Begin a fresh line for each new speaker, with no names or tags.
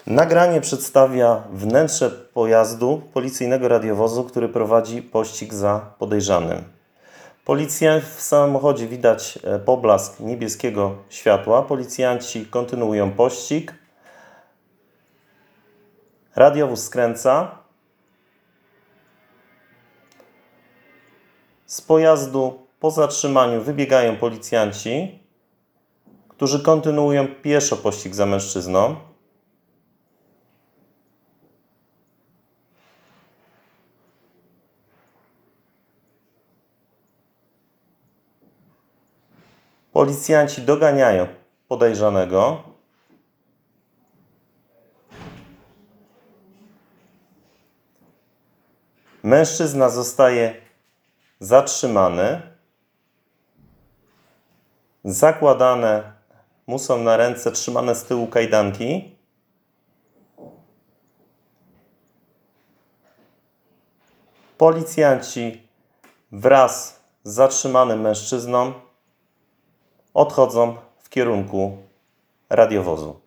Nagranie przedstawia wnętrze pojazdu policyjnego radiowozu, który prowadzi pościg za podejrzanym. W samochodzie widać poblask niebieskiego światła. Policjanci kontynuują pościg. Radiowóz skręca. Z pojazdu po zatrzymaniu wybiegają policjanci, którzy kontynuują pieszo pościg za mężczyzną. Policjanci doganiają podejrzanego. Mężczyzna zostaje zatrzymany. Zakładane mu są na ręce trzymane z tyłu kajdanki. Policjanci wraz z zatrzymanym mężczyzną odchodzą w kierunku radiowozu.